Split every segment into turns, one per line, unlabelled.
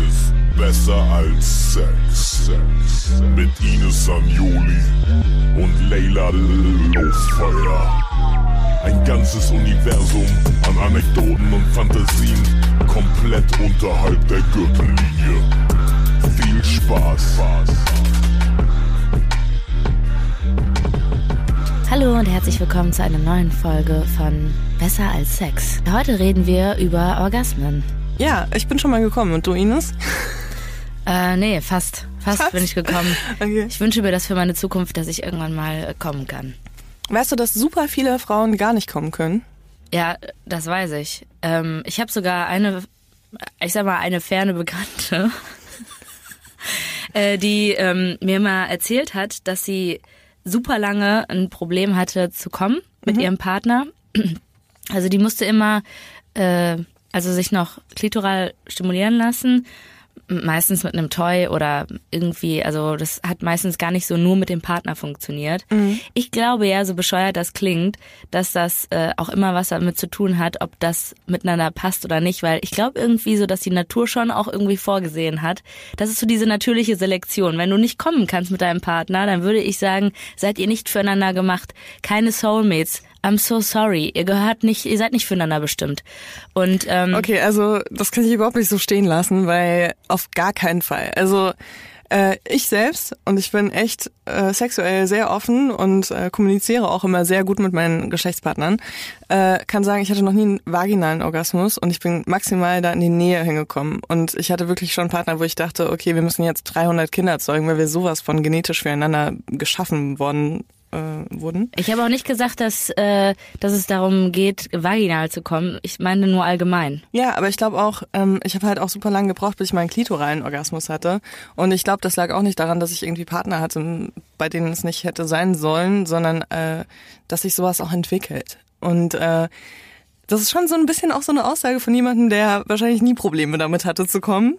ist besser als Sex. Mit Ines Sanioli und Leila Lofeuer. Ein ganzes Universum an Anekdoten und Fantasien, komplett unterhalb der Gürtellinie. Viel Spaß.
Hallo und herzlich willkommen zu einer neuen Folge von Besser als Sex. Heute reden wir über Orgasmen.
Ja, ich bin schon mal gekommen. Und du, Ines?
Nee, fast bin ich gekommen.
Okay.
Ich wünsche mir das für meine Zukunft, dass ich irgendwann mal kommen kann.
Weißt du, dass super viele Frauen gar nicht kommen können?
Ja, das weiß ich. Ich habe sogar eine ferne Bekannte, die mir mal erzählt hat, dass sie super lange ein Problem hatte zu kommen mit ihrem Partner. Also die musste immer sich noch klitoral stimulieren lassen, meistens mit einem Toy oder irgendwie, also das hat meistens gar nicht so nur mit dem Partner funktioniert. Ich glaube ja, so bescheuert das klingt, dass das auch immer was damit zu tun hat, ob das miteinander passt oder nicht, weil ich glaube irgendwie so, dass die Natur schon auch irgendwie vorgesehen hat. Das ist so diese natürliche Selektion. Wenn du nicht kommen kannst mit deinem Partner, dann würde ich sagen, seid ihr nicht füreinander gemacht. Keine Soulmates. I'm so sorry. Ihr seid nicht füreinander bestimmt. Und
okay, also das kann ich überhaupt nicht so stehen lassen, weil auf gar keinen Fall. Also ich selbst, und ich bin echt sexuell sehr offen und kommuniziere auch immer sehr gut mit meinen Geschlechtspartnern, kann sagen, ich hatte noch nie einen vaginalen Orgasmus und ich bin maximal da in die Nähe hingekommen. Und ich hatte wirklich schon einen Partner, wo ich dachte, okay, wir müssen jetzt 300 Kinder zeugen, weil wir sowas von genetisch füreinander geschaffen wurden. Ich habe auch nicht gesagt, dass es darum geht, vaginal zu kommen. Ich meine nur allgemein. Ja, aber ich glaube auch, ich habe halt auch super lange gebraucht, bis ich meinen klitoralen Orgasmus hatte. Und ich glaube, das lag auch nicht daran, dass ich irgendwie Partner hatte, bei denen es nicht hätte sein sollen, sondern dass sich sowas auch entwickelt. Und das ist schon so ein bisschen auch so eine Aussage von jemandem, der wahrscheinlich nie Probleme damit hatte zu kommen.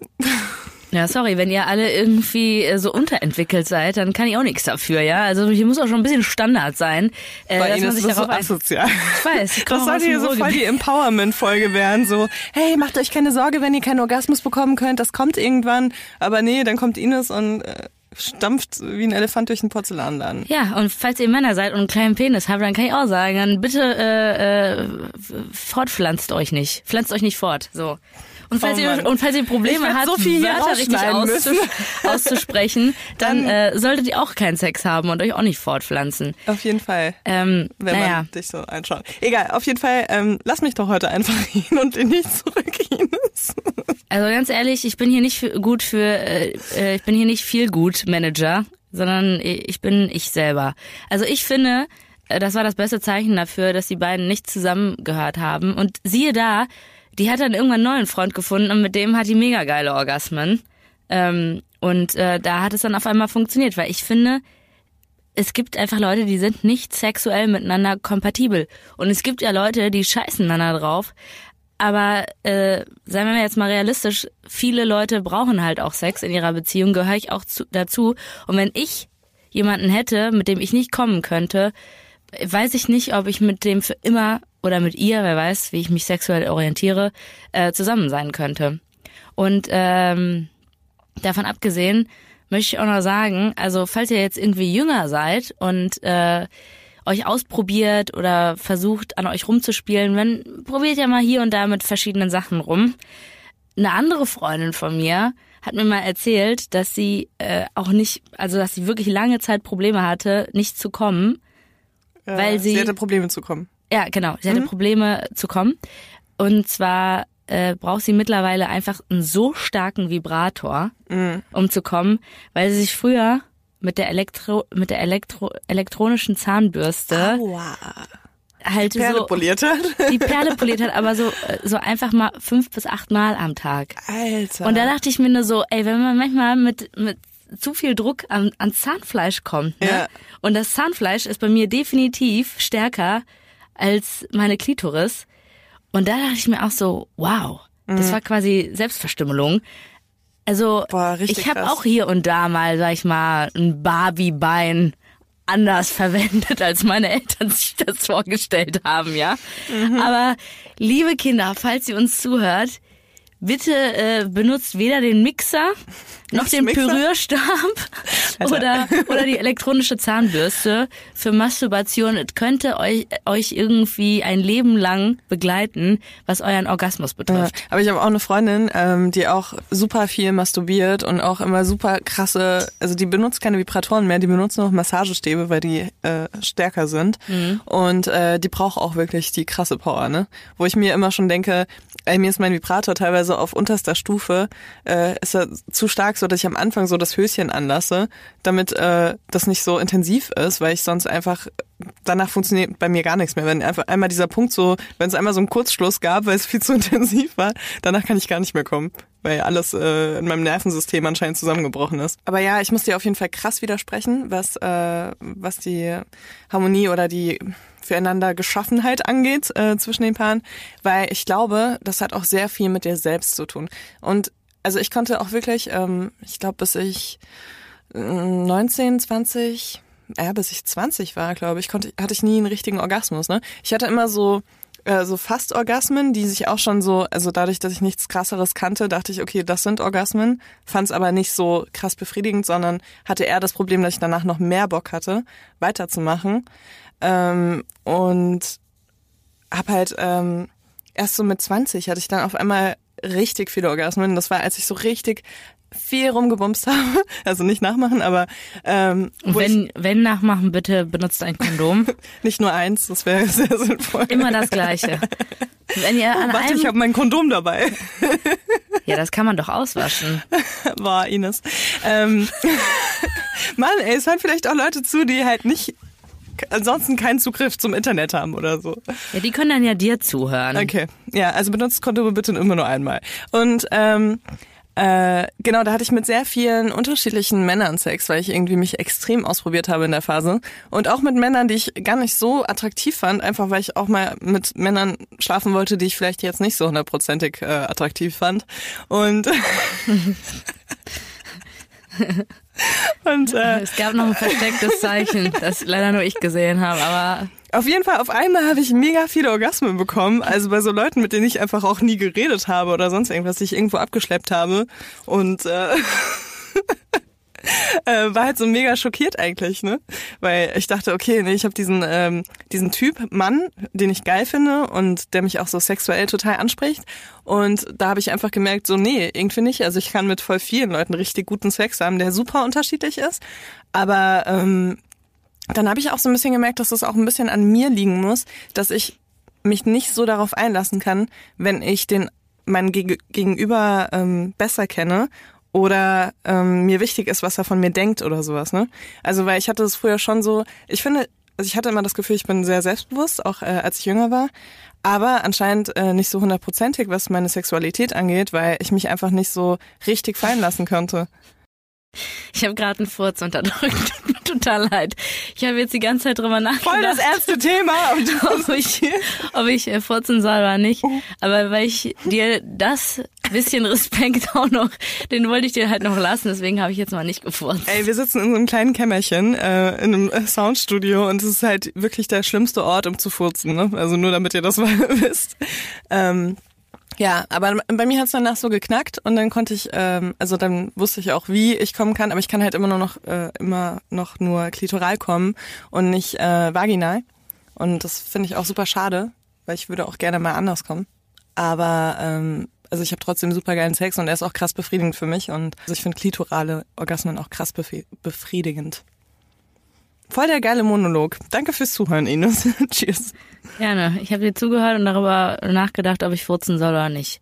Ja, sorry, wenn ihr alle irgendwie so unterentwickelt seid, dann kann ich auch nichts dafür, ja. Also hier muss auch schon ein bisschen Standard sein, dass man sich darauf
asozial.
Ich weiß.
Das sollte hier so voll die Empowerment-Folge werden, so, hey, macht euch keine Sorge, wenn ihr keinen Orgasmus bekommen könnt, das kommt irgendwann. Aber nee, dann kommt Ines und stampft wie ein Elefant durch den Porzellanladen.
Ja, und falls ihr Männer seid und einen kleinen Penis habt, dann kann ich auch sagen, dann bitte fortpflanzt euch nicht. Pflanzt euch nicht fort, so. Und falls ihr Probleme habt,
so viel
Wörter richtig auszusprechen, dann solltet ihr auch keinen Sex haben und euch auch nicht fortpflanzen.
Auf jeden Fall, wenn man dich so anschaut. Egal, auf jeden Fall, lass mich doch heute einfach hin und in dich zurück, Ines.
Also ganz ehrlich, ich bin hier nicht viel gut Manager, sondern ich bin ich selber. Also ich finde, das war das beste Zeichen dafür, dass die beiden nicht zusammengehört haben. Und siehe da, die hat dann irgendwann einen neuen Freund gefunden und mit dem hat die mega geile Orgasmen. Da hat es dann auf einmal funktioniert, weil ich finde, es gibt einfach Leute, die sind nicht sexuell miteinander kompatibel. Und es gibt ja Leute, die scheißen einander drauf. Aber seien wir jetzt mal realistisch, viele Leute brauchen halt auch Sex in ihrer Beziehung, gehöre ich auch dazu. Und wenn ich jemanden hätte, mit dem ich nicht kommen könnte, weiß ich nicht, ob ich mit dem für immer oder mit ihr, wer weiß, wie ich mich sexuell orientiere, zusammen sein könnte. Und davon abgesehen möchte ich auch noch sagen, also falls ihr jetzt irgendwie jünger seid und euch ausprobiert oder versucht, an euch rumzuspielen, probiert ja mal hier und da mit verschiedenen Sachen rum. Eine andere Freundin von mir hat mir mal erzählt, dass sie dass sie wirklich lange Zeit Probleme hatte, nicht zu kommen, weil sie
hatte Probleme zu kommen.
Ja, genau. Sie hatte Probleme zu kommen. Und zwar braucht sie mittlerweile einfach einen so starken Vibrator, um zu kommen, weil sie sich früher mit der elektronischen Zahnbürste halt
die Perle poliert hat.
Die Perle poliert hat, aber so einfach mal 5 bis 8 Mal am Tag.
Alter.
Und da dachte ich mir nur so, ey, wenn man manchmal mit zu viel Druck an Zahnfleisch kommt, ne? Ja. Und das Zahnfleisch ist bei mir definitiv stärker als meine Klitoris. Und da dachte ich mir auch so, wow, das war quasi Selbstverstümmelung. Also ich habe auch hier und da mal, sag ich mal, ein Barbie-Bein anders verwendet, als meine Eltern sich das vorgestellt haben, ja. Aber liebe Kinder, falls ihr uns zuhört, bitte benutzt weder den Mixer noch den Pürierstab oder die elektronische Zahnbürste für Masturbation. Es könnte euch irgendwie ein Leben lang begleiten, was euren Orgasmus betrifft.
Ja, aber ich habe auch eine Freundin, die auch super viel masturbiert und auch immer super krasse, also die benutzt keine Vibratoren mehr, die benutzt noch Massagestäbe, weil die stärker sind. Und die braucht auch wirklich die krasse Power, ne? Wo ich mir immer schon denke, mir ist mein Vibrator teilweise auf unterster Stufe, ist er zu stark, so dass ich am Anfang so das Höschen anlasse, damit das nicht so intensiv ist, weil ich sonst einfach, danach funktioniert bei mir gar nichts mehr. Wenn einfach einmal dieser Punkt so, wenn es einmal so einen Kurzschluss gab, weil es viel zu intensiv war, danach kann ich gar nicht mehr kommen, weil alles in meinem Nervensystem anscheinend zusammengebrochen ist. Aber ja, ich muss dir auf jeden Fall krass widersprechen, was die Harmonie oder die füreinander Geschaffenheit angeht zwischen den Paaren, weil ich glaube, das hat auch sehr viel mit dir selbst zu tun. Und also ich konnte auch wirklich, ich glaube, bis ich 19, 20, bis ich 20 war, glaube ich, hatte ich nie einen richtigen Orgasmus. Ne? Ich hatte immer so Fast-Orgasmen, die sich auch schon so, also dadurch, dass ich nichts Krasseres kannte, dachte ich, okay, das sind Orgasmen, fand es aber nicht so krass befriedigend, sondern hatte eher das Problem, dass ich danach noch mehr Bock hatte, weiterzumachen. Und habe halt erst so mit 20 hatte ich dann auf einmal richtig viele Orgasmen. Das war, als ich so richtig viel rumgebumst habe. Also nicht nachmachen, aber
wenn nachmachen, bitte benutzt ein Kondom.
Nicht nur eins, das wäre sehr sinnvoll.
Immer das Gleiche. Wenn ihr
ich habe mein Kondom dabei.
Ja, das kann man doch auswaschen.
Boah, Ines. Mann, ey, es hören vielleicht auch Leute zu, die halt nicht ansonsten keinen Zugriff zum Internet haben oder so.
Ja, die können dann ja dir zuhören.
Okay, ja, also benutzt Kondome bitte immer nur einmal. Und genau, da hatte ich mit sehr vielen unterschiedlichen Männern Sex, weil ich irgendwie mich extrem ausprobiert habe in der Phase. Und auch mit Männern, die ich gar nicht so attraktiv fand, einfach weil ich auch mal mit Männern schlafen wollte, die ich vielleicht jetzt nicht so 100%ig attraktiv fand. Und
es gab noch ein verstecktes Zeichen, das leider nur ich gesehen habe, aber
auf jeden Fall, auf einmal habe ich mega viele Orgasmen bekommen, also bei so Leuten, mit denen ich einfach auch nie geredet habe oder sonst irgendwas, die ich irgendwo abgeschleppt habe und war halt so mega schockiert eigentlich, ne? Weil ich dachte, okay, nee, ich habe diesen Typ Mann, den ich geil finde und der mich auch so sexuell total anspricht. Und da habe ich einfach gemerkt, so nee, irgendwie nicht. Also ich kann mit voll vielen Leuten richtig guten Sex haben, der super unterschiedlich ist. Aber dann habe ich auch so ein bisschen gemerkt, dass das auch ein bisschen an mir liegen muss, dass ich mich nicht so darauf einlassen kann, wenn ich meinen Gegenüber besser kenne oder mir wichtig ist, was er von mir denkt oder sowas, ne? Also weil ich hatte es früher schon so, ich finde, also ich hatte immer das Gefühl, ich bin sehr selbstbewusst, auch als ich jünger war, aber anscheinend nicht so 100%ig, was meine Sexualität angeht, weil ich mich einfach nicht so richtig fallen lassen konnte.
Ich habe gerade einen Furz unterdrückt. Tut mir total leid. Ich habe jetzt die ganze Zeit drüber nachgedacht.
Voll das erste Thema.
ob ich furzen soll oder nicht. Aber weil ich dir das bisschen Respekt auch noch, den wollte ich dir halt noch lassen. Deswegen habe ich jetzt mal nicht gefurzt.
Ey, wir sitzen in so einem kleinen Kämmerchen in einem Soundstudio und es ist halt wirklich der schlimmste Ort, um zu furzen. Ne? Also nur damit ihr das mal wisst. Ja, aber bei mir hat's danach so geknackt und dann konnte ich, also dann wusste ich auch, wie ich kommen kann, aber ich kann halt immer noch nur klitoral kommen und nicht vaginal. Und das finde ich auch super schade, weil ich würde auch gerne mal anders kommen. Aber also ich habe trotzdem super geilen Sex und er ist auch krass befriedigend für mich und also ich finde klitorale Orgasmen auch krass befriedigend. Voll der geile Monolog. Danke fürs Zuhören, Ines. Cheers.
Gerne. Ich habe dir zugehört und darüber nachgedacht, ob ich furzen soll oder nicht.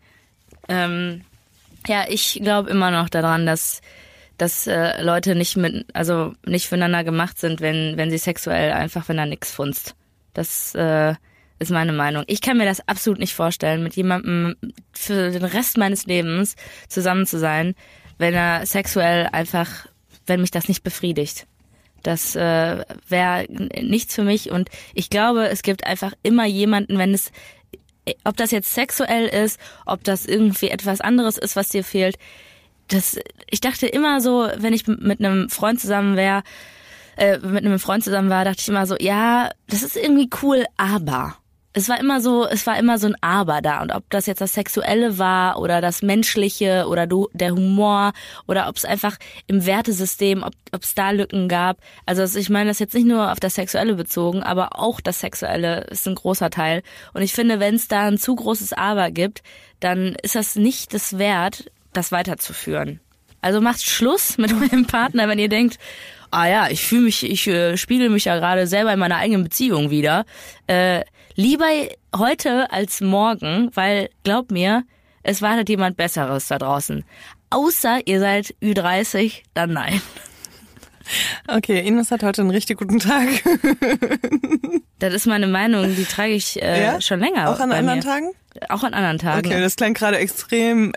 Ja, ich glaube immer noch daran, dass Leute nicht füreinander gemacht sind, wenn sie sexuell einfach, wenn da nichts funzt. Das ist meine Meinung. Ich kann mir das absolut nicht vorstellen, mit jemandem für den Rest meines Lebens zusammen zu sein, wenn er sexuell einfach, wenn mich das nicht befriedigt. Das wäre nichts für mich und ich glaube, es gibt einfach immer jemanden, ob das jetzt sexuell ist, ob das irgendwie etwas anderes ist, was dir fehlt. Ich dachte immer so, wenn ich mit einem Freund zusammen war, dachte ich immer so, ja, das ist irgendwie cool, aber es war immer so ein Aber da. Und ob das jetzt das Sexuelle war oder das Menschliche oder der Humor oder ob es einfach im Wertesystem, ob es da Lücken gab. Also ich meine das jetzt nicht nur auf das Sexuelle bezogen, aber auch das Sexuelle ist ein großer Teil. Und ich finde, wenn es da ein zu großes Aber gibt, dann ist das nicht das wert, das weiterzuführen. Also macht Schluss mit eurem Partner, wenn ihr denkt, ich spiegel mich ja gerade selber in meiner eigenen Beziehung wieder. Lieber heute als morgen, weil glaub mir, es wartet jemand Besseres da draußen. Außer ihr seid Ü30, dann nein.
Okay, Ines hat heute einen richtig guten Tag.
Das ist meine Meinung, die trage ich schon länger.
Auch an anderen Tagen?
Auch an anderen Tagen.
Okay, das klang gerade extrem.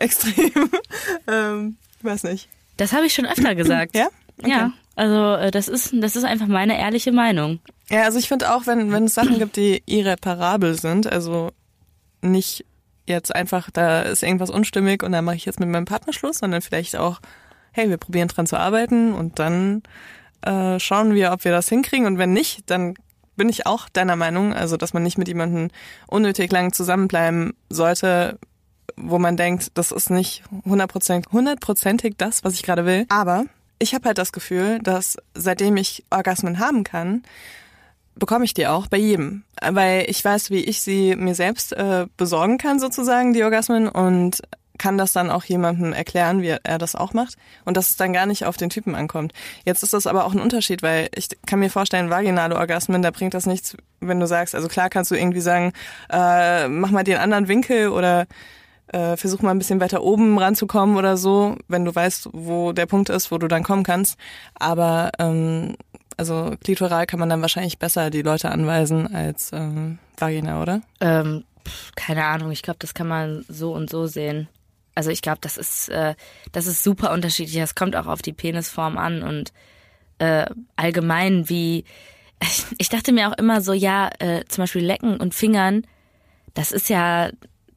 Weiß nicht.
Das habe ich schon öfter gesagt.
Ja? Okay.
Ja, also das ist einfach meine ehrliche Meinung.
Ja, also ich finde auch, wenn es Sachen gibt, die irreparabel sind, also nicht jetzt einfach, da ist irgendwas unstimmig und dann mache ich jetzt mit meinem Partner Schluss, sondern vielleicht auch, hey, wir probieren dran zu arbeiten und dann schauen wir, ob wir das hinkriegen und wenn nicht, dann bin ich auch deiner Meinung, also dass man nicht mit jemandem unnötig lang zusammenbleiben sollte, wo man denkt, das ist nicht 100%ig das, was ich gerade will. Aber ich habe halt das Gefühl, dass seitdem ich Orgasmen haben kann, bekomme ich die auch bei jedem. Weil ich weiß, wie ich sie mir selbst besorgen kann sozusagen, die Orgasmen, und kann das dann auch jemandem erklären, wie er das auch macht und dass es dann gar nicht auf den Typen ankommt. Jetzt ist das aber auch ein Unterschied, weil ich kann mir vorstellen, vaginale Orgasmen, da bringt das nichts, wenn du sagst, also klar kannst du irgendwie sagen, mach mal den anderen Winkel oder versuch mal ein bisschen weiter oben ranzukommen oder so, wenn du weißt, wo der Punkt ist, wo du dann kommen kannst. Aber also klitoral kann man dann wahrscheinlich besser die Leute anweisen als Vagina, oder?
Keine Ahnung, ich glaube, das kann man so und so sehen. Also ich glaube, das ist super unterschiedlich. Das kommt auch auf die Penisform an und allgemein wie, ich dachte mir auch immer so, zum Beispiel Lecken und Fingern, das ist ja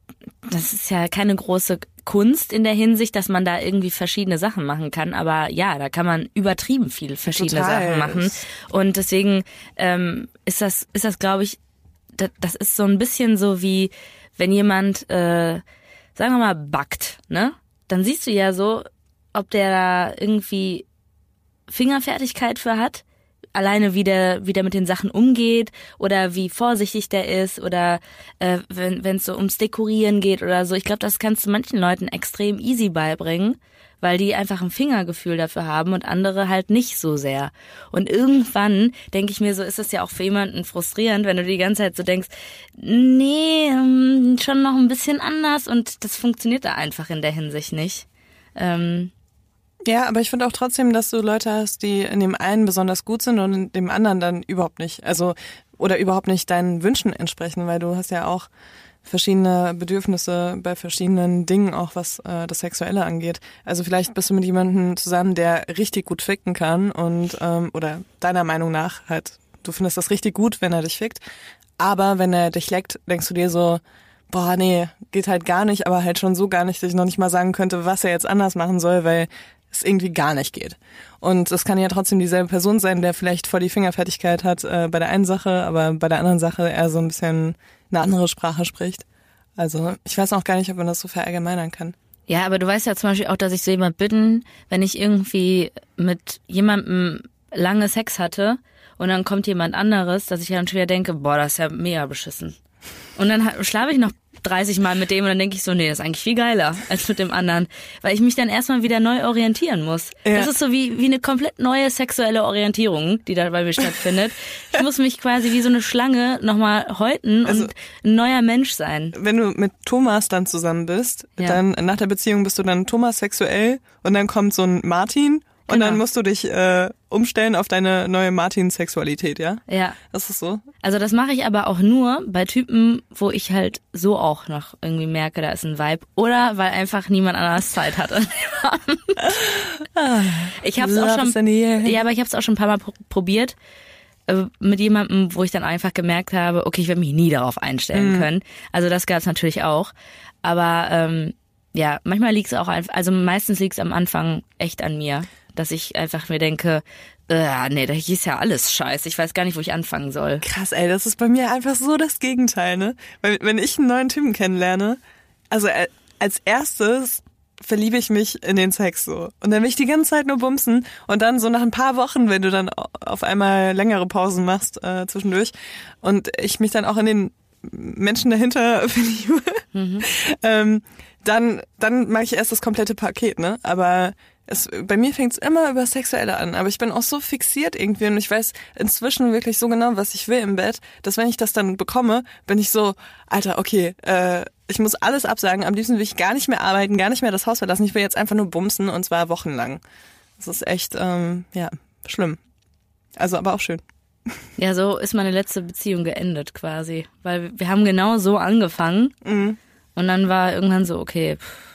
keine große Kunst in der Hinsicht, dass man da irgendwie verschiedene Sachen machen kann. Aber ja, da kann man übertrieben viel verschiedene Sachen machen. Und deswegen ist das, glaube ich, das ist so ein bisschen so wie, wenn jemand, sagen wir mal, backt, ne? Dann siehst du ja so, ob der da irgendwie Fingerfertigkeit für hat. Alleine wie der mit den Sachen umgeht oder wie vorsichtig der ist oder wenn es so ums Dekorieren geht oder so. Ich glaube, das kannst du manchen Leuten extrem easy beibringen, weil die einfach ein Fingergefühl dafür haben und andere halt nicht so sehr. Und irgendwann denke ich mir so, ist das ja auch für jemanden frustrierend, wenn du die ganze Zeit so denkst, nee, schon noch ein bisschen anders und das funktioniert da einfach in der Hinsicht nicht.
Ja, aber ich finde auch trotzdem, dass du Leute hast, die in dem einen besonders gut sind und in dem anderen dann überhaupt nicht. Also, oder überhaupt nicht deinen Wünschen entsprechen, weil du hast ja auch verschiedene Bedürfnisse bei verschiedenen Dingen, auch was das Sexuelle angeht. Also vielleicht bist du mit jemandem zusammen, der richtig gut ficken kann und oder deiner Meinung nach halt, du findest das richtig gut, wenn er dich fickt, aber wenn er dich leckt, denkst du dir so, boah, nee, geht halt gar nicht, aber halt schon so gar nicht, dass ich noch nicht mal sagen könnte, was er jetzt anders machen soll, weil es irgendwie gar nicht geht. Und es kann ja trotzdem dieselbe Person sein, der vielleicht voll die Fingerfertigkeit hat bei der einen Sache, aber bei der anderen Sache eher so ein bisschen eine andere Sprache spricht. Also ich weiß auch gar nicht, ob man das so verallgemeinern kann.
Ja, aber du weißt ja zum Beispiel auch, dass ich so jemand bin, wenn ich irgendwie mit jemandem lange Sex hatte und dann kommt jemand anderes, dass ich dann schon wieder denke, boah, das ist ja mega beschissen. Und dann schlafe ich noch 30 Mal mit dem und dann denke ich so, nee, das ist eigentlich viel geiler als mit dem anderen, weil ich mich dann erstmal wieder neu orientieren muss. Ja. Das ist so wie eine komplett neue sexuelle Orientierung, die da bei mir stattfindet. Ich muss mich quasi wie so eine Schlange nochmal häuten und ein neuer Mensch sein.
Wenn du mit Thomas dann zusammen bist, dann nach der Beziehung bist du dann Thomas sexuell und dann kommt so ein Martin. Und dann musst du dich umstellen auf deine neue Martin-Sexualität, ja? Ja. Das ist so?
Also das mache ich aber auch nur bei Typen, wo ich halt so auch noch irgendwie merke, da ist ein Vibe. Oder weil einfach niemand anders Zeit hat. Ich hab's auch schon, aber ich hab's auch schon ein paar Mal probiert mit jemandem, wo ich dann einfach gemerkt habe, okay, ich werde mich nie darauf einstellen können. Also das gab's natürlich auch. Aber ja, manchmal liegt's auch einfach, also meistens liegt's am Anfang echt an mir. dass ich einfach mir denke, nee, da ist ja alles scheiße. Ich weiß gar nicht, wo ich anfangen soll.
Krass, ey, das ist bei mir einfach so das Gegenteil, ne? Weil wenn ich einen neuen Typen kennenlerne, also als erstes verliebe ich mich in den Sex so. Und dann will ich die ganze Zeit nur bumsen und dann so nach ein paar Wochen, wenn du dann auf einmal längere Pausen machst zwischendurch und ich mich dann auch in den Menschen dahinter verliebe, dann mache ich erst das komplette Paket, ne? Aber bei mir fängt es immer über Sexuelle an, aber ich bin auch so fixiert irgendwie und ich weiß inzwischen wirklich so genau, was ich will im Bett, dass wenn ich das dann bekomme, bin ich so, Alter, okay, ich muss alles absagen, am liebsten will ich gar nicht mehr arbeiten, gar nicht mehr das Haus verlassen, ich will jetzt einfach nur bumsen und zwar wochenlang. Das ist echt, schlimm. Also aber auch schön.
Ja, so ist meine letzte Beziehung geendet quasi, weil wir haben genau so angefangen und dann war irgendwann so, okay,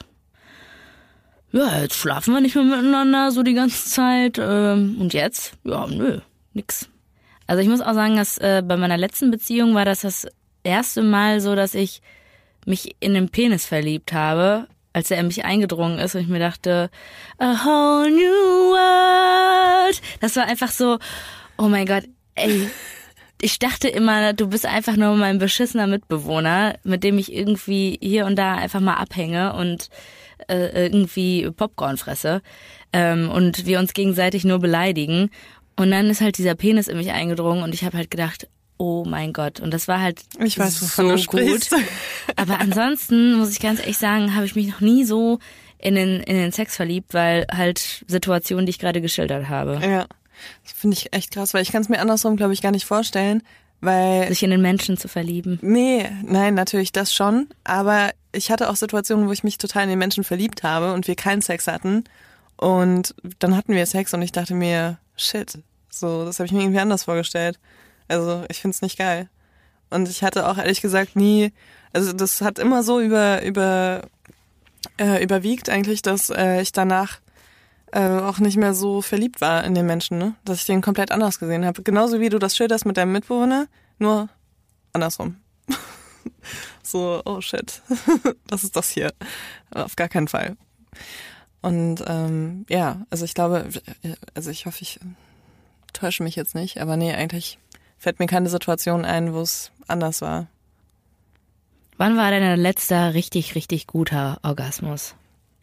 ja, jetzt schlafen wir nicht mehr miteinander so die ganze Zeit. Und jetzt? Ja, nö, nix. Also ich muss auch sagen, dass bei meiner letzten Beziehung war das erste Mal so, dass ich mich in den Penis verliebt habe, als er in mich eingedrungen ist und ich mir dachte, a whole new world. Das war einfach so, oh mein Gott, ey. Ich dachte immer, du bist einfach nur mein beschissener Mitbewohner, mit dem ich irgendwie hier und da einfach mal abhänge und irgendwie Popcorn fresse und wir uns gegenseitig nur beleidigen. Und dann ist halt dieser Penis in mich eingedrungen und ich habe halt gedacht, oh mein Gott. Und das war halt
ich weiß, wovon du sprichst.
Gut. Aber ansonsten, muss ich ganz ehrlich sagen, habe ich mich noch nie so in den Sex verliebt, weil halt Situationen, die ich gerade geschildert habe.
Ja, das finde ich echt krass, weil ich kann es mir andersrum, glaube ich, gar nicht vorstellen. Weil
sich in den Menschen zu verlieben.
Nein, natürlich das schon. Aber ich hatte auch Situationen, wo ich mich total in den Menschen verliebt habe und wir keinen Sex hatten. Und dann hatten wir Sex und ich dachte mir, shit, so, das habe ich mir irgendwie anders vorgestellt. Also ich find's nicht geil. Und ich hatte auch ehrlich gesagt nie, also das hat immer so überwiegt eigentlich, dass ich danach auch nicht mehr so verliebt war in den Menschen, ne? Dass ich den komplett anders gesehen habe. Genauso wie du das schilderst mit deinem Mitbewohner, nur andersrum. So, oh shit, was ist das hier? Auf gar keinen Fall. Und also ich glaube, also ich hoffe, ich täusche mich jetzt nicht, aber nee, eigentlich fällt mir keine Situation ein, wo es anders war.
Wann war dein letzter richtig, richtig guter Orgasmus?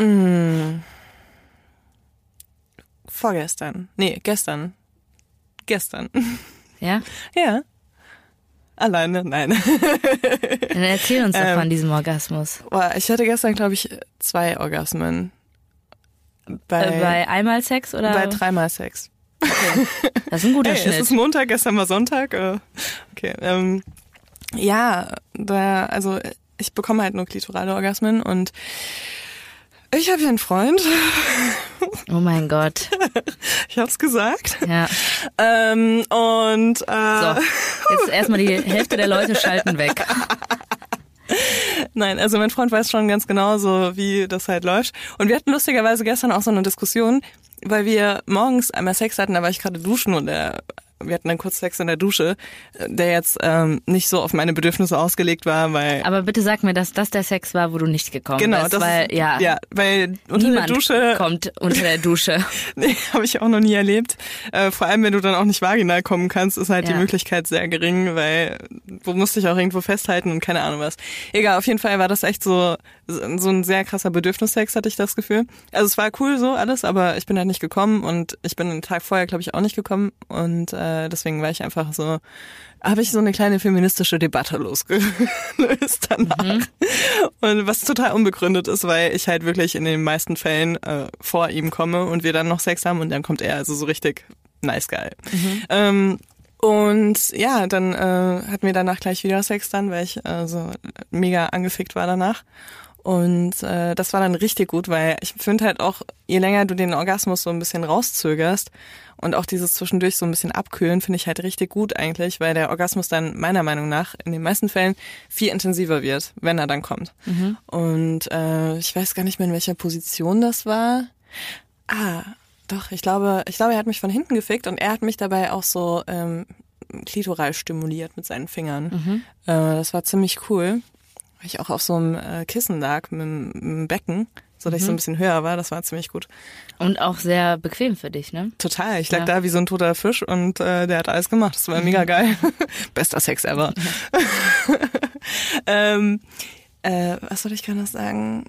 Vorgestern. Nee, gestern.
Ja?
Ja. Alleine? Nein.
Dann erzähl uns doch von diesem Orgasmus.
Ich hatte gestern, glaube ich, 2 Orgasmen.
Bei einmal Sex oder?
Bei 3-mal Sex.
Okay. Das ist ein guter Schnitt.
Es ist Montag, gestern war Sonntag. Okay. Also ich bekomme halt nur klitorale Orgasmen und ich habe hier einen Freund.
Oh mein Gott.
Ich hab's gesagt.
Ja.
So,
jetzt erstmal die Hälfte der Leute schalten weg.
Nein, also mein Freund weiß schon ganz genau so, wie das halt läuft. Und wir hatten lustigerweise gestern auch so eine Diskussion, weil wir morgens einmal Sex hatten, da war ich gerade duschen und wir hatten dann kurz Sex in der Dusche, der jetzt nicht so auf meine Bedürfnisse ausgelegt war, weil...
Aber bitte sag mir, dass das der Sex war, wo du nicht gekommen bist.
Genau, weil
unter
der Dusche...
kommt unter der Dusche.
Nee, habe ich auch noch nie erlebt. Vor allem, wenn du dann auch nicht vaginal kommen kannst, ist halt die Möglichkeit sehr gering, weil du musst dich auch irgendwo festhalten und keine Ahnung was. Egal, auf jeden Fall war das echt so ein sehr krasser Bedürfnissex, hatte ich das Gefühl. Also es war cool so alles, aber ich bin halt nicht gekommen und ich bin den Tag vorher, glaube ich, auch nicht gekommen und deswegen war ich einfach so, habe ich so eine kleine feministische Debatte losgelöst danach. Und was total unbegründet ist, weil ich halt wirklich in den meisten Fällen vor ihm komme und wir dann noch Sex haben und dann kommt er, also so richtig nice geil. Und ja, dann hatten wir danach gleich wieder Sex dann, weil ich so mega angefickt war danach. Und das war dann richtig gut, weil ich finde halt auch, je länger du den Orgasmus so ein bisschen rauszögerst und auch dieses zwischendurch so ein bisschen abkühlen, finde ich halt richtig gut eigentlich, weil der Orgasmus dann meiner Meinung nach in den meisten Fällen viel intensiver wird, wenn er dann kommt. Und ich weiß gar nicht mehr, in welcher Position das war. Doch, ich glaube, er hat mich von hinten gefickt und er hat mich dabei auch so klitoral stimuliert mit seinen Fingern. Das war ziemlich cool. Weil ich auch auf so einem Kissen lag mit dem Becken. sodass ich so ein bisschen höher war. Das war ziemlich gut.
Und auch sehr bequem für dich, ne?
Total. Ich lag da wie so ein toter Fisch und der hat alles gemacht. Das war mega geil. Bester Sex ever. Was wollte ich gerade noch sagen?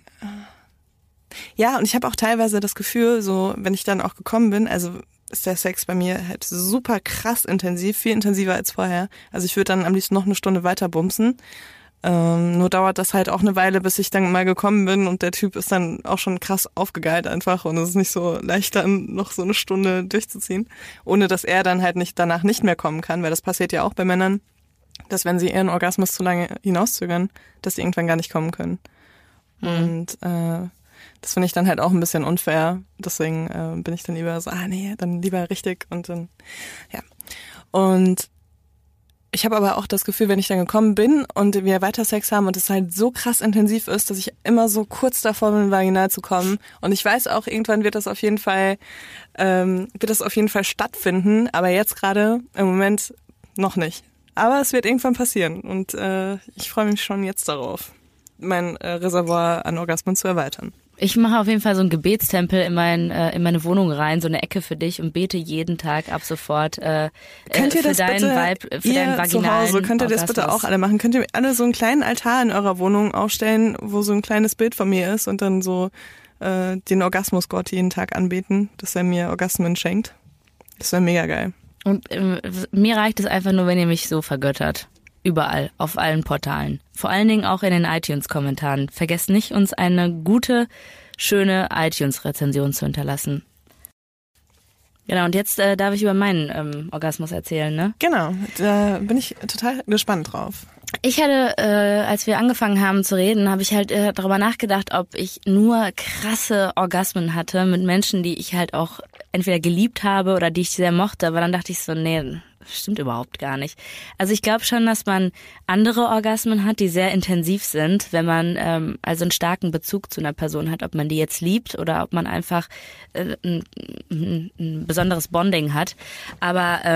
Ja, und ich habe auch teilweise das Gefühl, so wenn ich dann auch gekommen bin, also ist der Sex bei mir halt super krass intensiv, viel intensiver als vorher. Also ich würde dann am liebsten noch eine Stunde weiter bumsen. Nur dauert das halt auch eine Weile, bis ich dann mal gekommen bin und der Typ ist dann auch schon krass aufgegeilt einfach und es ist nicht so leicht, dann noch so eine Stunde durchzuziehen, ohne dass er dann halt danach nicht mehr kommen kann, weil das passiert ja auch bei Männern, dass wenn sie ihren Orgasmus zu lange hinauszögern, dass sie irgendwann gar nicht kommen können. Und das finde ich dann halt auch ein bisschen unfair. Deswegen bin ich dann lieber so, nee, dann lieber richtig und dann, ja. Und ich habe aber auch das Gefühl, wenn ich dann gekommen bin und wir weiter Sex haben und es halt so krass intensiv ist, dass ich immer so kurz davor bin, vaginal zu kommen. Und ich weiß auch, irgendwann wird das auf jeden Fall stattfinden, aber jetzt gerade im Moment noch nicht. Aber es wird irgendwann passieren und ich freue mich schon jetzt darauf, mein Reservoir an Orgasmen zu erweitern.
Ich mache auf jeden Fall so einen Gebetstempel in meine Wohnung rein, so eine Ecke für dich und bete jeden Tag ab sofort
könnt ihr
für
das
deinen
bitte,
Vibe, für
ihr
deinen vaginalen
zu Hause, könnt ihr das bitte auch alle machen? Könnt ihr alle so einen kleinen Altar in eurer Wohnung aufstellen, wo so ein kleines Bild von mir ist und dann so den Orgasmusgott jeden Tag anbeten, dass er mir Orgasmen schenkt? Das wäre mega geil.
Und mir reicht es einfach nur, wenn ihr mich so vergöttert. Überall, auf allen Portalen. Vor allen Dingen auch in den iTunes-Kommentaren. Vergesst nicht, uns eine gute, schöne iTunes-Rezension zu hinterlassen. Genau, und jetzt darf ich über meinen Orgasmus erzählen, ne?
Genau, da bin ich total gespannt drauf.
Ich hatte, als wir angefangen haben zu reden, habe ich halt darüber nachgedacht, ob ich nur krasse Orgasmen hatte mit Menschen, die ich halt auch entweder geliebt habe oder die ich sehr mochte. Aber dann dachte ich so, nee, stimmt überhaupt gar nicht. Also ich glaube schon, dass man andere Orgasmen hat, die sehr intensiv sind, wenn man also einen starken Bezug zu einer Person hat, ob man die jetzt liebt oder ob man einfach ein besonderes Bonding hat. Aber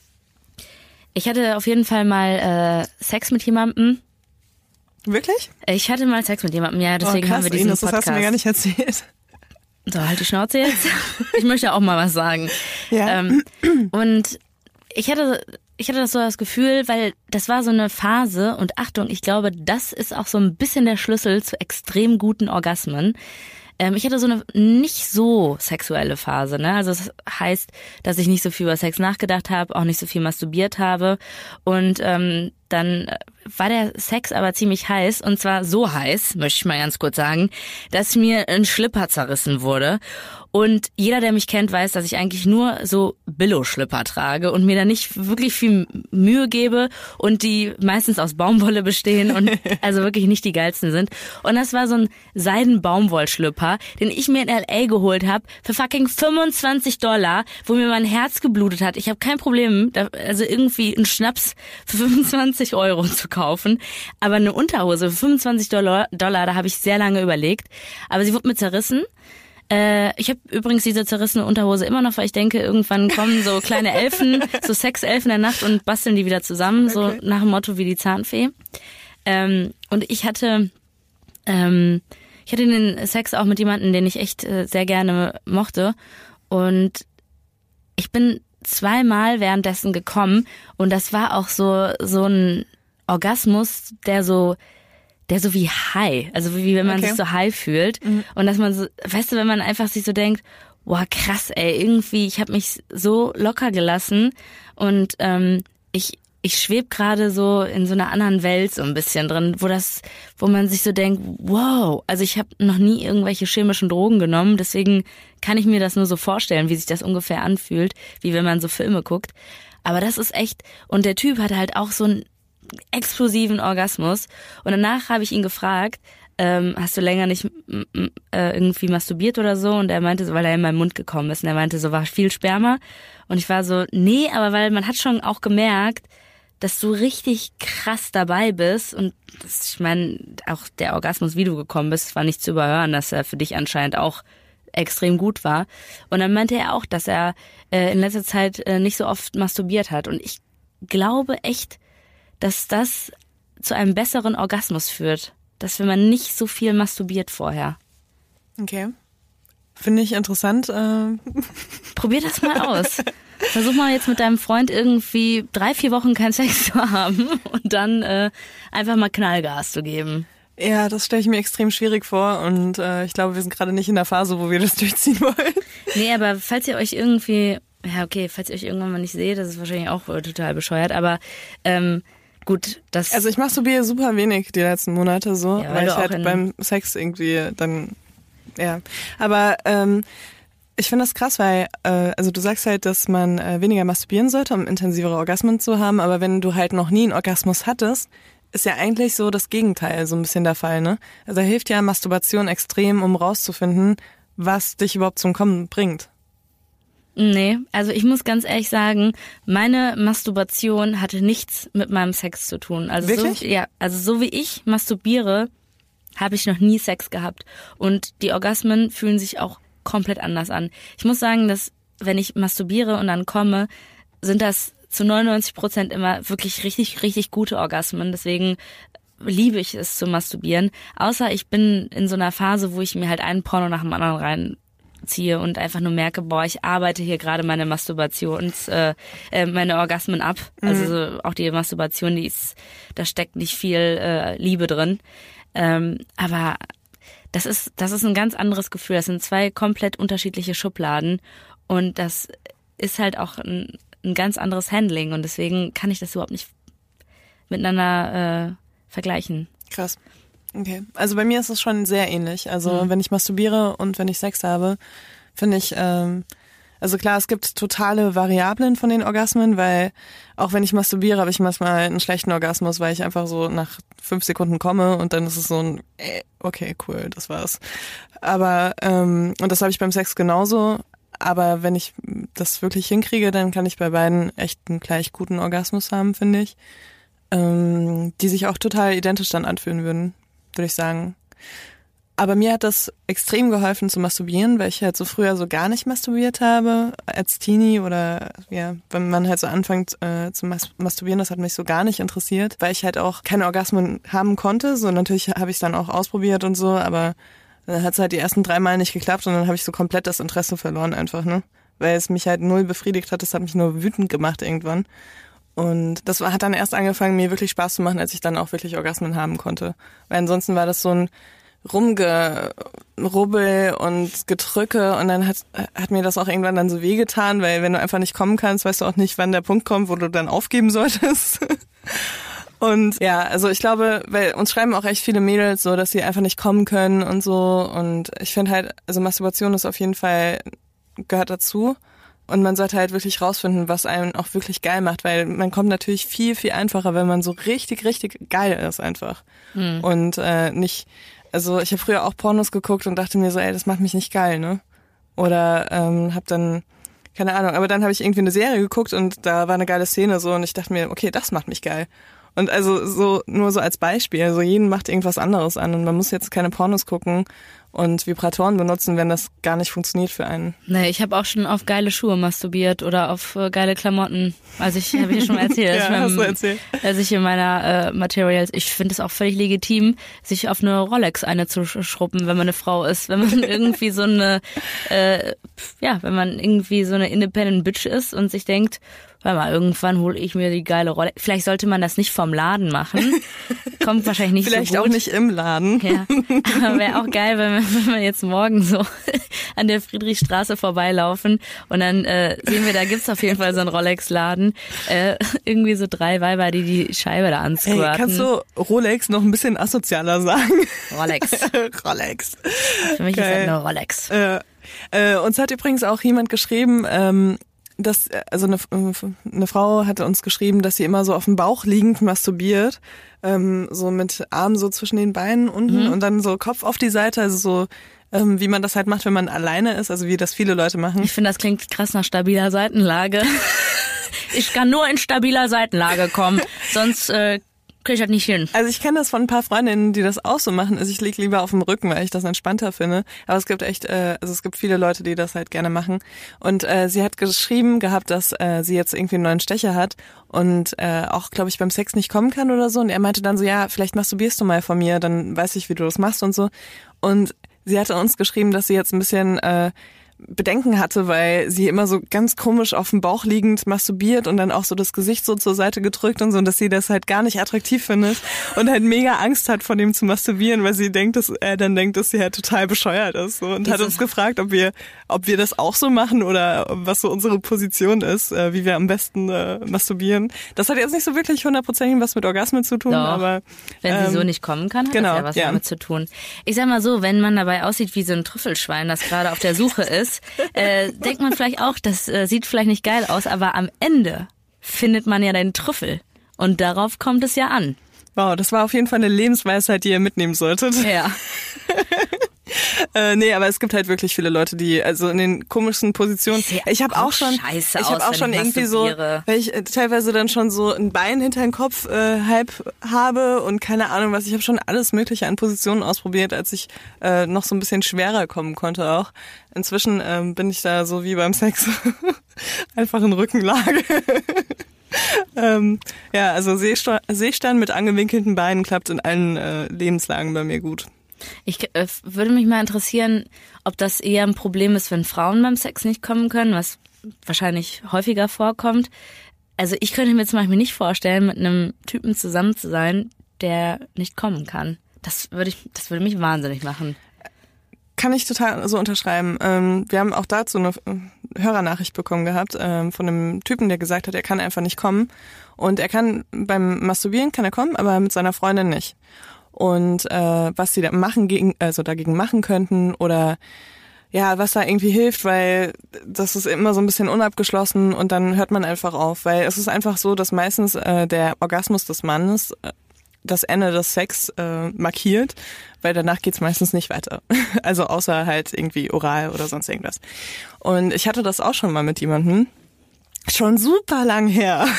ich hatte auf jeden Fall mal Sex mit jemandem.
Wirklich?
Ich hatte mal Sex mit jemandem, ja, deswegen
krass,
haben wir diesen
Ines,
Podcast.
Das hast du mir gar nicht erzählt.
So, halt die Schnauze jetzt. Ich möchte auch mal was sagen.
Ja.
Und ich hatte das so das Gefühl, weil das war so eine Phase und Achtung, ich glaube, das ist auch so ein bisschen der Schlüssel zu extrem guten Orgasmen. Ich hatte so eine nicht so sexuelle Phase, ne? Also das heißt, dass ich nicht so viel über Sex nachgedacht habe, auch nicht so viel masturbiert habe und dann war der Sex aber ziemlich heiß und zwar so heiß, möchte ich mal ganz kurz sagen, dass mir ein Schlipper zerrissen wurde. Und jeder, der mich kennt, weiß, dass ich eigentlich nur so Billo-Schlipper trage und mir da nicht wirklich viel Mühe gebe und die meistens aus Baumwolle bestehen und also wirklich nicht die geilsten sind. Und das war so ein Seiden-Baumwollschlipper, den ich mir in L.A. geholt habe für fucking $25, wo mir mein Herz geblutet hat. Ich habe kein Problem, also irgendwie einen Schnaps für 25 € zu kaufen, aber eine Unterhose für $25, da habe ich sehr lange überlegt. Aber sie wurde mir zerrissen. Ich habe übrigens diese zerrissene Unterhose immer noch, weil ich denke, irgendwann kommen so kleine Elfen, so Sexelfen der Nacht und basteln die wieder zusammen, okay. So nach dem Motto wie die Zahnfee. Und ich hatte den Sex auch mit jemandem, den ich echt sehr gerne mochte. Und ich bin 2-mal währenddessen gekommen und das war auch so ein Orgasmus, der so wie high, also wie wenn man sich so high fühlt und dass man so, weißt du, wenn man einfach sich so denkt, wow, krass, ey, irgendwie, ich habe mich so locker gelassen und ich schwebe gerade so in so einer anderen Welt so ein bisschen drin, wo man sich so denkt, wow, also ich habe noch nie irgendwelche chemischen Drogen genommen, deswegen kann ich mir das nur so vorstellen, wie sich das ungefähr anfühlt, wie wenn man so Filme guckt. Aber das ist echt, und der Typ hatte halt auch so einen explosiven Orgasmus und danach habe ich ihn gefragt, hast du länger nicht irgendwie masturbiert oder so? Und er meinte so, weil er in meinen Mund gekommen ist und er meinte so, war viel Sperma? Und ich war so, nee, aber weil man hat schon auch gemerkt, dass du richtig krass dabei bist und das, ich meine, auch der Orgasmus, wie du gekommen bist, war nicht zu überhören, dass er für dich anscheinend auch extrem gut war. Und dann meinte er auch, dass er in letzter Zeit nicht so oft masturbiert hat und ich glaube echt, dass das zu einem besseren Orgasmus führt. Dass wenn man nicht so viel masturbiert vorher.
Okay. Finde ich interessant.
Probier das mal aus. Versuch mal jetzt mit deinem Freund irgendwie 3-4 Wochen keinen Sex zu haben und dann einfach mal Knallgas zu geben.
Ja, das stelle ich mir extrem schwierig vor und ich glaube, wir sind gerade nicht in der Phase, wo wir das durchziehen wollen.
Nee, aber falls ihr euch irgendwie, falls ihr euch irgendwann mal nicht seht, das ist wahrscheinlich auch total bescheuert, aber gut, das...
Also ich masturbiere super wenig die letzten Monate so,
Ja,
weil ich halt beim Sex irgendwie dann, ja. Aber ich finde das krass, weil also du sagst halt, dass man weniger masturbieren sollte, um intensivere Orgasmen zu haben, aber wenn du halt noch nie einen Orgasmus hattest, ist ja eigentlich so das Gegenteil so ein bisschen der Fall, ne? Also da hilft ja Masturbation extrem, um rauszufinden, was dich überhaupt zum Kommen bringt.
Nee, also ich muss ganz ehrlich sagen, meine Masturbation hatte nichts mit meinem Sex zu tun. Also
wirklich?
So wie ich masturbiere, habe ich noch nie Sex gehabt. Und die Orgasmen fühlen sich auch komplett anders an. Ich muss sagen, dass wenn ich masturbiere und dann komme, sind das zu 99% immer wirklich richtig, richtig gute Orgasmen. Deswegen liebe ich es zu masturbieren. Außer ich bin in so einer Phase, wo ich mir halt einen Porno nach dem anderen reinziehe und einfach nur merke, boah, ich arbeite hier gerade meine meine Orgasmen ab. Also so, auch die Masturbation, da steckt nicht viel Liebe drin. Aber das ist ein ganz anderes Gefühl. Das sind 2 komplett unterschiedliche Schubladen und das ist halt auch ein ganz anderes Handling und deswegen kann ich das überhaupt nicht miteinander vergleichen.
Krass. Okay. Also bei mir ist es schon sehr ähnlich. Also wenn ich masturbiere und wenn ich Sex habe, finde ich, also klar, es gibt totale Variablen von den Orgasmen, weil auch wenn ich masturbiere, habe ich manchmal einen schlechten Orgasmus, weil ich einfach so nach 5 Sekunden komme und dann ist es so ein, okay, cool, das war's. Aber, und das habe ich beim Sex genauso. Aber wenn ich das wirklich hinkriege, dann kann ich bei beiden echt einen gleich guten Orgasmus haben, finde ich. Die sich auch total identisch dann anfühlen würden, würde ich sagen. Aber mir hat das extrem geholfen zu masturbieren, weil ich halt so früher so gar nicht masturbiert habe als Teenie oder ja, wenn man halt so anfängt zu masturbieren, das hat mich so gar nicht interessiert, weil ich halt auch keine Orgasmen haben konnte. So natürlich habe ich es dann auch ausprobiert und so, aber dann hat es halt die ersten 3 Mal nicht geklappt und dann habe ich so komplett das Interesse verloren einfach, ne? Weil es mich halt null befriedigt hat, das hat mich nur wütend gemacht irgendwann. Und das hat dann erst angefangen, mir wirklich Spaß zu machen, als ich dann auch wirklich Orgasmen haben konnte. Weil ansonsten war das so ein Rumgerubbel und Gedrücke und dann hat mir das auch irgendwann dann so wehgetan, weil wenn du einfach nicht kommen kannst, weißt du auch nicht, wann der Punkt kommt, wo du dann aufgeben solltest. Und ja, also ich glaube, weil uns schreiben auch echt viele Mädels so, dass sie einfach nicht kommen können und so. Und ich finde halt, also Masturbation ist auf jeden Fall, gehört dazu. Und man sollte halt wirklich rausfinden, was einen auch wirklich geil macht, weil man kommt natürlich viel, viel einfacher, wenn man so richtig, richtig geil ist einfach. Und nicht, also ich habe früher auch Pornos geguckt und dachte mir so, ey, das macht mich nicht geil, ne? Oder hab dann, keine Ahnung, aber dann habe ich irgendwie eine Serie geguckt und da war eine geile Szene so und ich dachte mir, okay, das macht mich geil. Und also so nur so als Beispiel, also jeden macht irgendwas anderes an und man muss jetzt keine Pornos gucken und Vibratoren benutzen, wenn das gar nicht funktioniert für einen.
Nee, ich habe auch schon auf geile Schuhe masturbiert oder auf geile Klamotten. Also ich habe schon erzählt,
ja, hast du erzählt.
Dass ich in meiner Materials, ich finde es auch völlig legitim, sich auf eine Rolex eine zu schruppen, wenn man eine Frau ist. Wenn man irgendwie so eine, wenn man irgendwie so eine Independent Bitch ist und sich denkt, warte mal, irgendwann hole ich mir die geile Rolex. Vielleicht sollte man das nicht vom Laden machen. Kommt wahrscheinlich nicht
Vielleicht
so gut.
Vielleicht auch nicht im Laden.
Ja, aber wäre auch geil, wenn wir jetzt morgen so an der Friedrichstraße vorbeilaufen und dann sehen wir, da gibt's auf jeden Fall so einen Rolex-Laden. Irgendwie so 3 Weiber, die Scheibe da ansquirten.
Hey, kannst du Rolex noch ein bisschen asozialer sagen?
Rolex.
Rolex.
Für mich ist das eine Rolex.
Uns hat übrigens auch jemand geschrieben, dass, also eine Frau hatte uns geschrieben, dass sie immer so auf dem Bauch liegend masturbiert, so mit Arm so zwischen den Beinen unten und dann so Kopf auf die Seite, also so wie man das halt macht, wenn man alleine ist, also wie das viele Leute machen.
Ich finde, das klingt krass nach stabiler Seitenlage. Ich kann nur in stabiler Seitenlage kommen, sonst kriege ich das nicht hin.
Also ich kenne das von ein paar Freundinnen, die das auch so machen. Also ich liege lieber auf dem Rücken, weil ich das entspannter finde. Aber es gibt echt, also es gibt viele Leute, die das halt gerne machen. Und sie hat geschrieben gehabt, dass sie jetzt irgendwie einen neuen Stecher hat und auch, glaube ich, beim Sex nicht kommen kann oder so. Und er meinte dann so, ja, vielleicht masturbierst du mal von mir, dann weiß ich, wie du das machst und so. Und sie hatte uns geschrieben, dass sie jetzt ein bisschen Bedenken hatte, weil sie immer so ganz komisch auf dem Bauch liegend masturbiert und dann auch so das Gesicht so zur Seite gedrückt und so, und dass sie das halt gar nicht attraktiv findet und halt mega Angst hat, von dem zu masturbieren, weil sie denkt, dass er dann denkt, dass sie halt total bescheuert ist, so, und hat uns gefragt, ob wir das auch so machen oder was so unsere Position ist, wie wir am besten masturbieren. Das hat jetzt nicht so wirklich 100% was mit Orgasmen zu tun,
Doch.
Aber
wenn sie so nicht kommen kann, hat das ja was damit zu tun. Ich sag mal so, wenn man dabei aussieht wie so ein Trüffelschwein, das gerade auf der Suche ist, denkt man vielleicht auch, das sieht vielleicht nicht geil aus, aber am Ende findet man ja den Trüffel. Und darauf kommt es ja an.
Wow, das war auf jeden Fall eine Lebensweisheit, die ihr mitnehmen solltet.
Ja.
Nee, aber es gibt halt wirklich viele Leute, die also in den komischsten Positionen. Ich habe auch schon irgendwie so, weil ich teilweise dann schon so ein Bein hinter den Kopf halb habe und keine Ahnung was. Ich habe schon alles Mögliche an Positionen ausprobiert, als ich noch so ein bisschen schwerer kommen konnte auch. Inzwischen bin ich da so wie beim Sex einfach in Rückenlage. Ja, also Seestand mit angewinkelten Beinen klappt in allen Lebenslagen bei mir gut.
Ich würde mich mal interessieren, ob das eher ein Problem ist, wenn Frauen beim Sex nicht kommen können, was wahrscheinlich häufiger vorkommt. Also ich könnte mir zum Beispiel nicht vorstellen, mit einem Typen zusammen zu sein, der nicht kommen kann. Das würde mich wahnsinnig machen.
Kann ich total so unterschreiben. Wir haben auch dazu eine Hörernachricht bekommen gehabt von einem Typen, der gesagt hat, er kann einfach nicht kommen. Und er kann beim Masturbieren kann er kommen, aber mit seiner Freundin nicht. Und was sie da dagegen machen könnten oder ja, was da irgendwie hilft, weil das ist immer so ein bisschen unabgeschlossen und dann hört man einfach auf, weil es ist einfach so, dass meistens der Orgasmus des Mannes das Ende des Sex markiert, weil danach geht's meistens nicht weiter. Also außer halt irgendwie oral oder sonst irgendwas. Und ich hatte das auch schon mal mit jemandem, schon super lang her.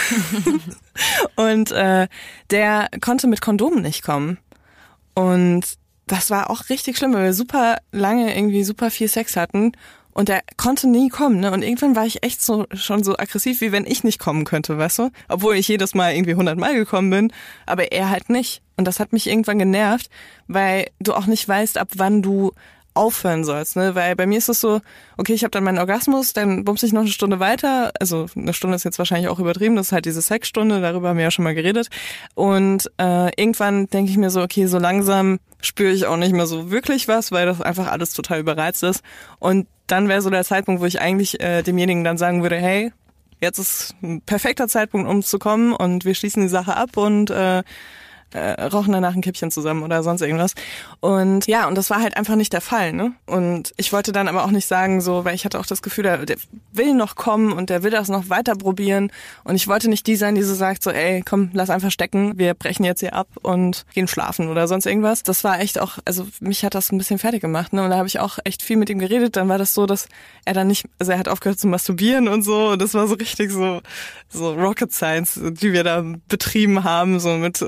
Und der konnte mit Kondomen nicht kommen. Und das war auch richtig schlimm, weil wir super lange irgendwie super viel Sex hatten und der konnte nie kommen, ne? Und irgendwann war ich echt schon so aggressiv, wie wenn ich nicht kommen könnte, weißt du? Obwohl ich jedes Mal irgendwie 100 Mal gekommen bin, aber er halt nicht. Und das hat mich irgendwann genervt, weil du auch nicht weißt, ab wann du aufhören sollst, ne? Weil bei mir ist es so, okay, ich habe dann meinen Orgasmus, dann bumse ich noch eine Stunde weiter, also eine Stunde ist jetzt wahrscheinlich auch übertrieben, das ist halt diese Sexstunde, darüber haben wir ja schon mal geredet und irgendwann denke ich mir so, okay, so langsam spüre ich auch nicht mehr so wirklich was, weil das einfach alles total überreizt ist und dann wäre so der Zeitpunkt, wo ich eigentlich demjenigen dann sagen würde, hey, jetzt ist ein perfekter Zeitpunkt, um zu kommen und wir schließen die Sache ab und rauchen danach ein Kippchen zusammen oder sonst irgendwas. Und ja, und das war halt einfach nicht der Fall, ne? Und ich wollte dann aber auch nicht sagen, so, weil ich hatte auch das Gefühl, der will noch kommen und der will das noch weiter probieren. Und ich wollte nicht die sein, die so sagt, so, ey, komm, lass einfach stecken, wir brechen jetzt hier ab und gehen schlafen oder sonst irgendwas. Das war echt auch, also mich hat das ein bisschen fertig gemacht, ne? Und da habe ich auch echt viel mit ihm geredet. Dann war das so, dass er dann nicht, also er hat aufgehört zu masturbieren und so. Und das war so richtig so Rocket Science, die wir da betrieben haben, so mit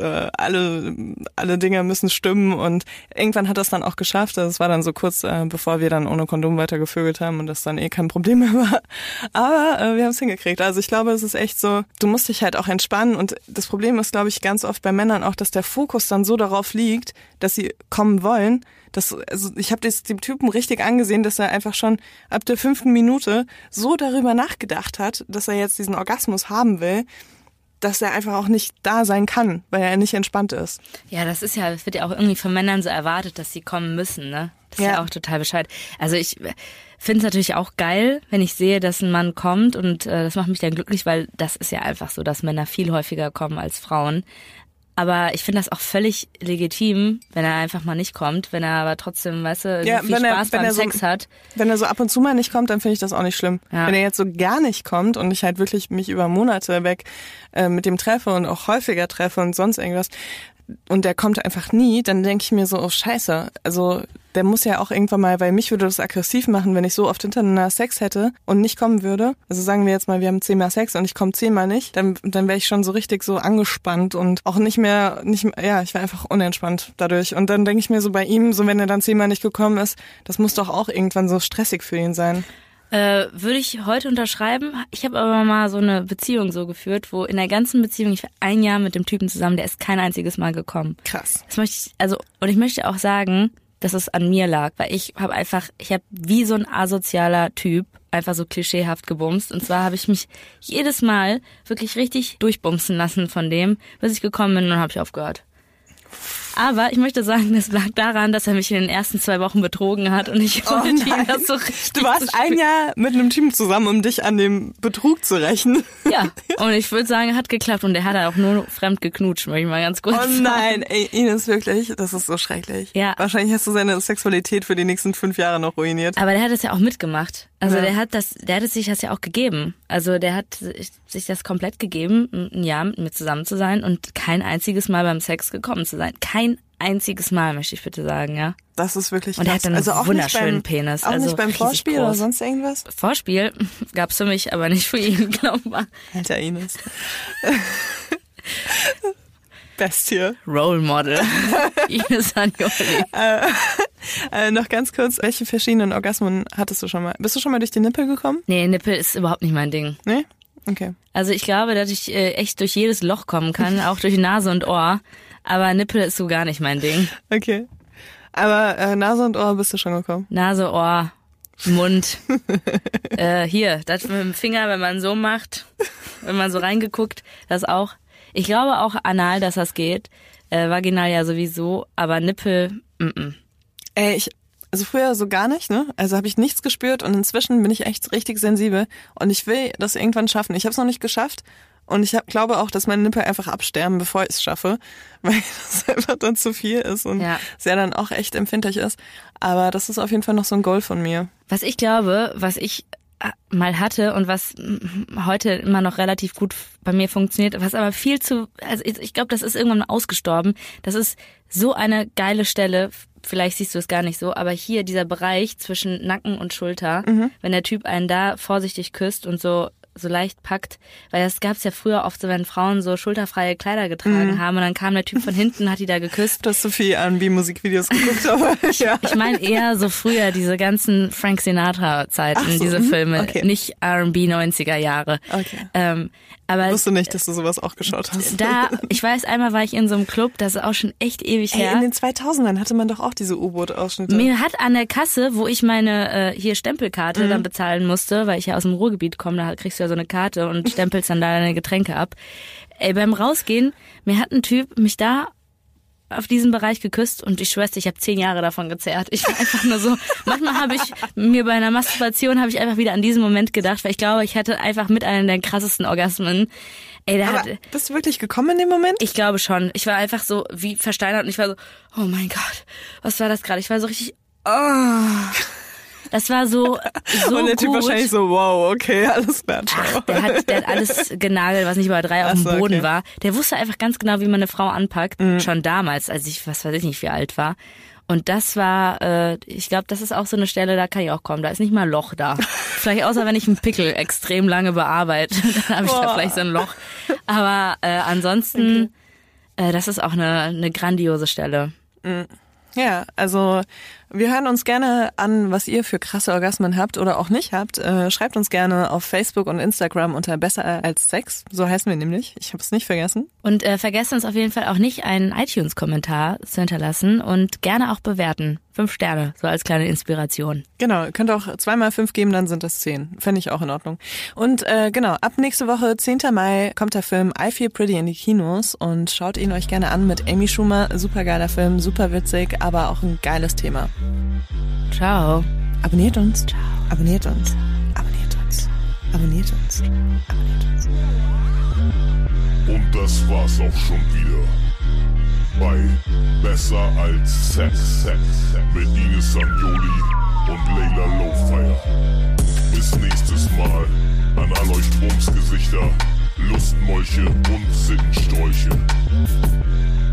alle Dinge müssen stimmen und irgendwann hat das dann auch geschafft. Also es war dann so kurz, bevor wir dann ohne Kondom weiter gevögelt haben und das dann kein Problem mehr war. Aber wir haben es hingekriegt. Also ich glaube, es ist echt so, du musst dich halt auch entspannen und das Problem ist, glaube ich, ganz oft bei Männern auch, dass der Fokus dann so darauf liegt, dass sie kommen wollen. Also ich habe das dem Typen richtig angesehen, dass er einfach schon ab der 5. Minute so darüber nachgedacht hat, dass er jetzt diesen Orgasmus haben will, dass er einfach auch nicht da sein kann, weil er nicht entspannt ist.
Ja, das wird ja auch irgendwie von Männern so erwartet, dass sie kommen müssen, ne? Das ist ja auch total Bescheid. Also ich finde es natürlich auch geil, wenn ich sehe, dass ein Mann kommt und das macht mich dann glücklich, weil das ist ja einfach so, dass Männer viel häufiger kommen als Frauen. Aber ich finde das auch völlig legitim, wenn er einfach mal nicht kommt, wenn er aber trotzdem, weißt du, viel Spaß beim Sex hat.
Wenn er so ab und zu mal nicht kommt, dann finde ich das auch nicht schlimm. Ja. Wenn er jetzt so gar nicht kommt und ich halt wirklich mich über Monate weg mit dem treffe und auch häufiger treffe und sonst irgendwas und der kommt einfach nie, dann denke ich mir so, oh Scheiße, also der muss ja auch irgendwann mal, weil mich würde das aggressiv machen, wenn ich so oft hintereinander Sex hätte und nicht kommen würde. Also sagen wir jetzt mal, wir haben 10-mal Sex und ich komme 10-mal nicht, dann wäre ich schon so richtig so angespannt und auch nicht mehr, ich war einfach unentspannt dadurch. Und dann denke ich mir so bei ihm, so wenn er dann 10-mal nicht gekommen ist, das muss doch auch irgendwann so stressig für ihn sein.
Würde ich heute unterschreiben. Ich habe aber mal so eine Beziehung so geführt, wo in der ganzen Beziehung, ich war 1 Jahr mit dem Typen zusammen, der ist kein einziges Mal gekommen.
Krass.
Und ich möchte auch sagen, dass es an mir lag, weil ich habe wie so ein asozialer Typ einfach so klischeehaft gebumst. Und zwar habe ich mich jedes Mal wirklich richtig durchbumsen lassen von dem, bis ich gekommen bin, und dann habe ich aufgehört. Aber ich möchte sagen, das lag daran, dass er mich in den ersten 2 Wochen betrogen hat und ich wollte ihm das so richtig.
Du warst ein Jahr mit einem Typen zusammen, um dich an dem Betrug zu rächen.
Ja, und ich würde sagen, hat geklappt und er hat auch nur fremd geknutscht, möchte ich mal ganz kurz sagen.
Oh nein, ey, Ines, wirklich, das ist so schrecklich.
Ja.
Wahrscheinlich hast du seine Sexualität für die nächsten 5 Jahre noch ruiniert.
Aber der hat es ja auch mitgemacht. Also
Ja.
der hat sich das ja auch gegeben. Also der hat sich das komplett gegeben, ein Jahr mit mir zusammen zu sein und kein einziges Mal beim Sex gekommen zu sein. Kein einziges Mal, möchte ich bitte sagen, ja.
Das ist wirklich
Und er hat
krass.
dann einen
auch
wunderschönen
nicht
Penis.
Auch
also
nicht beim
riesig
Vorspiel
groß.
oder sonst irgendwas?
Vorspiel gab's für mich, aber nicht für ihn, glaube ich.
Alter, Ines. Bestie.
Role Model. Ines Anjoli.
Noch ganz kurz, welche verschiedenen Orgasmen hattest du schon mal? Bist du schon mal durch die Nippel gekommen?
Nee, Nippel ist überhaupt nicht mein Ding.
Nee? Okay.
Also ich glaube, dass ich echt durch jedes Loch kommen kann, auch durch Nase und Ohr. Aber Nippel ist so gar nicht mein Ding.
Okay. Aber Nase und Ohr bist du schon gekommen?
Nase, Ohr, Mund. Hier, das mit dem Finger, wenn man so macht, wenn man so reingeguckt, das auch. Ich glaube auch anal, dass das geht. Vaginal ja sowieso, aber Nippel,
Also früher so gar nicht, ne? Also habe ich nichts gespürt und inzwischen bin ich echt richtig sensibel und ich will das irgendwann schaffen. Ich habe es noch nicht geschafft und ich glaube auch, dass meine Nippel einfach absterben, bevor ich es schaffe, weil das einfach dann zu viel ist und sehr dann auch echt empfindlich ist. Aber das ist auf jeden Fall noch so ein Goal von mir.
Was ich glaube, was ich mal hatte und was heute immer noch relativ gut bei mir funktioniert, was aber also ich glaube, das ist irgendwann mal ausgestorben. Das ist so eine geile Stelle, vielleicht siehst du es gar nicht so, aber hier dieser Bereich zwischen Nacken und Schulter, wenn der Typ einen da vorsichtig küsst und so leicht packt, weil das gab's ja früher oft so, wenn Frauen so schulterfreie Kleider getragen haben und dann kam der Typ von hinten, hat die da geküsst.
Du hast so viel R&B-Musikvideos geguckt, aber ja.
Ich meine eher so früher, diese ganzen Frank Sinatra-Zeiten,
so,
diese Filme,
okay.
Nicht R&B 90er Jahre.
Okay.
Aber
ich wusste nicht, dass du sowas auch geschaut hast.
Ich weiß, einmal war ich in so einem Club, das ist auch schon echt ewig her.
In den 2000ern hatte man doch auch diese U-Boot-Ausschnitte.
Mir hat an der Kasse, wo ich meine hier Stempelkarte dann bezahlen musste, weil ich ja aus dem Ruhrgebiet komme, da kriegst du ja so eine Karte und stempelst dann da deine Getränke ab. Beim Rausgehen, mir hat ein Typ mich da auf diesen Bereich geküsst und ich schwör's dir, ich habe 10 Jahre davon gezerrt. Ich war einfach nur so, manchmal habe ich mir bei einer Masturbation einfach wieder an diesen Moment gedacht, weil ich glaube, ich hatte einfach mit einem der krassesten Orgasmen.
Bist du wirklich gekommen in dem Moment?
Ich glaube schon. Ich war einfach so wie versteinert und ich war so, oh mein Gott, was war das gerade? Ich war so richtig, Das war so
und der Typ
gut.
wahrscheinlich so, wow, okay, alles klar, ciao.
Der hat alles genagelt, was nicht bei 3 auf dem Boden war. Der wusste einfach ganz genau, wie man eine Frau anpackt. Schon damals, als ich, was weiß ich nicht, wie alt war. Und das war, ich glaube, das ist auch so eine Stelle, da kann ich auch kommen. Da ist nicht mal ein Loch da. Vielleicht außer, wenn ich einen Pickel extrem lange bearbeite. Dann habe ich da vielleicht so ein Loch. Aber ansonsten, das ist auch eine grandiose Stelle.
Ja, also wir hören uns gerne an, was ihr für krasse Orgasmen habt oder auch nicht habt. Schreibt uns gerne auf Facebook und Instagram unter Besser als Sex. So heißen wir nämlich. Ich habe es nicht vergessen.
Und vergesst uns auf jeden Fall auch nicht, einen iTunes-Kommentar zu hinterlassen und gerne auch bewerten. 5 Sterne, so als kleine Inspiration.
Genau, ihr könnt auch 2x5 geben, dann sind das 10. Fände ich auch in Ordnung. Und genau, ab nächste Woche, 10. Mai, kommt der Film I Feel Pretty in die Kinos und schaut ihn euch gerne an mit Amy Schumer. Super geiler Film, super witzig, aber auch ein geiles Thema.
Ciao.
Abonniert uns. Ciao. Abonniert uns. Abonniert uns. Abonniert uns. Abonniert uns.
Und das war's auch schon wieder. Bei Besser als Sex mit Ines Anjoli und Layla Lowfire. Bis nächstes Mal an all euch Bumsgesichter, Lustmolche und Sittenstrolche.